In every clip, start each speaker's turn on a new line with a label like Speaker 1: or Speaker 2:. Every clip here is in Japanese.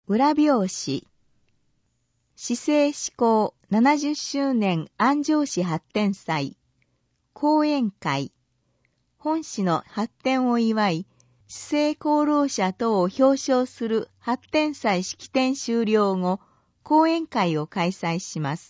Speaker 1: 裏表紙。市政施行70周年安城市発展祭。講演会。本市の発展を祝い、市政功労者等を表彰する発展祭式典終了後、講演会を開催します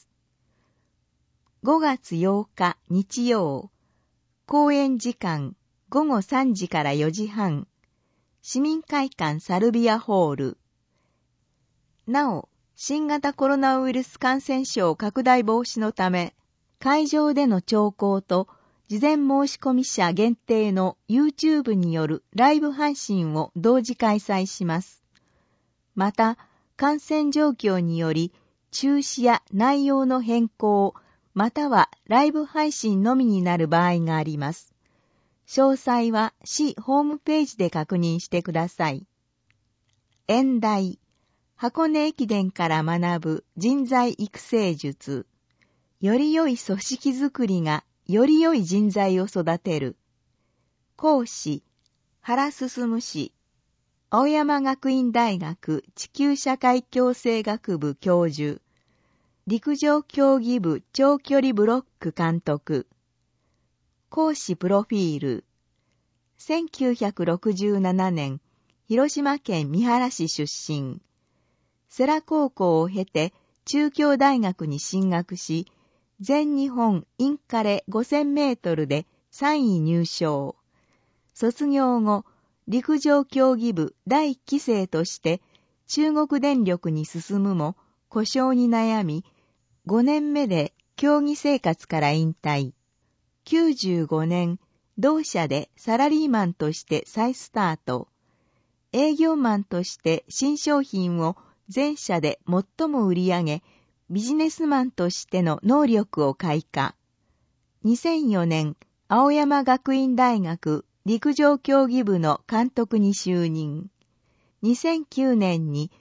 Speaker 1: 。5月8日日曜。講演時間午後3時から4時半。市民会館サルビアホール。なお、新型コロナウイルス感染症拡大防止のため、会場での聴講と事前申し込み者限定の YouTube によるライブ配信を同時開催します。また、感染状況により中止や内容の変更、またはライブ配信のみになる場合があります。詳細は市ホームページで確認してください。演題。箱根駅伝から学ぶ人材育成術。より良い組織づくりがより良い人材を育てる。講師、原進氏。青山学院大学地球社会共生学部教授。陸上競技部長距離ブロック監督。講師プロフィール。1967年、広島県三原市出身。世羅高校を経て中京大学に進学し、全日本インカレ5000メートルで3位入賞。卒業後、陸上競技部第1期生として中国電力に進むも故障に悩み、5年目で競技生活から引退。95年、同社でサラリーマンとして再スタート。営業マンとして新商品を全社で最も売り上げ、ビジネスマンとしての能力を開花。2004年、青山学院大学陸上競技部の監督に就任。2009年に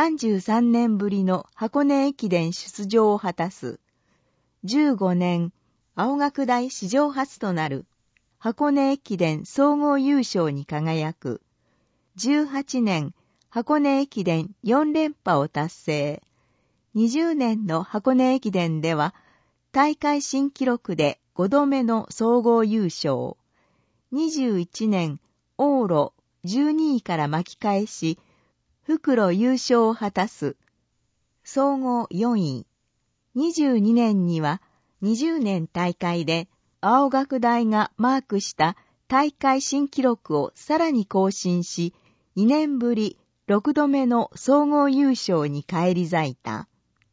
Speaker 1: 33年ぶりの箱根駅伝出場を果たす。15年、青学大史上初となる箱根駅伝総合優勝に輝く。18年、箱根駅伝4連覇を達成。20年の箱根駅伝では、大会新記録で5度目の総合優勝。21年、往路12位から巻き返し、復路優勝を果たす。総合4位。22年には、20年大会で、青学大がマークした大会新記録をさらに更新し、2年ぶり6度目の総合優勝に返り咲いた。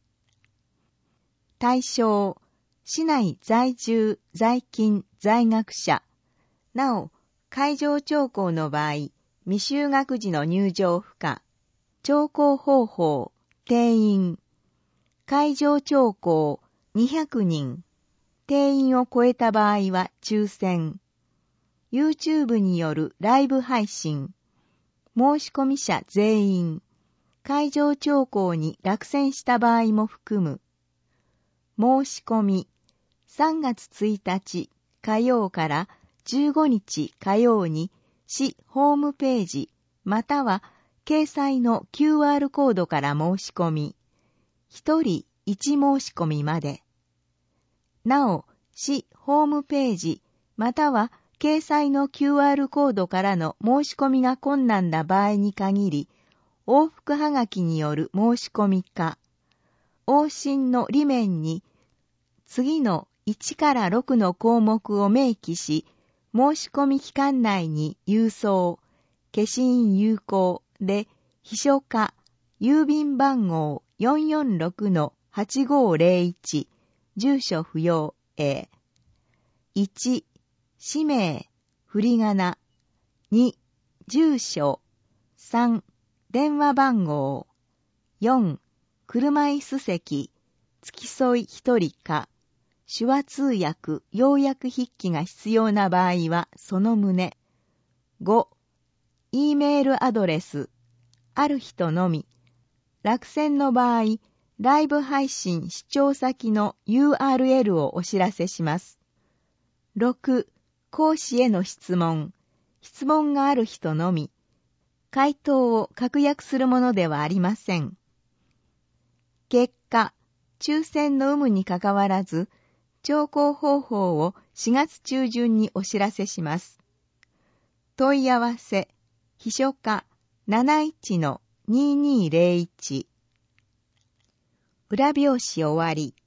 Speaker 1: 対象、市内在住、在勤、在学者。なお、会場聴講の場合、未就学時の入場不可。聴講方法、定員。会場聴講、200人。定員を超えた場合は抽選。YouTube によるライブ配信。申し込み者全員。会場聴講に落選した場合も含む。申し込み。3月1日火曜から15日火曜に市ホームページまたは掲載の QR コードから申し込み。1人1申し込みまで。なお、市ホームページまたは掲載の QR コードからの申し込みが困難な場合に限り、往復はがきによる申し込みか、往診の裏面に次の1から6の項目を明記し、申し込み期間内に郵送、消印有効で秘書課、郵便番号 446-8501、住所不要へ。1、氏名、振り仮名。2、住所。3、電話番号。4、車椅子席、付き添い1人か、手話通訳、要約筆記が必要な場合はその旨。5、E メールアドレス、ある人のみ。落選の場合、ライブ配信視聴先の URL をお知らせします。6、講師への質問。質問がある人のみ。 回答を確約するものではありません。結果、抽選の有無にかかわらず、聴講方法を4月中旬にお知らせします。問い合わせ、秘書課 71-2201 裏表紙終わり。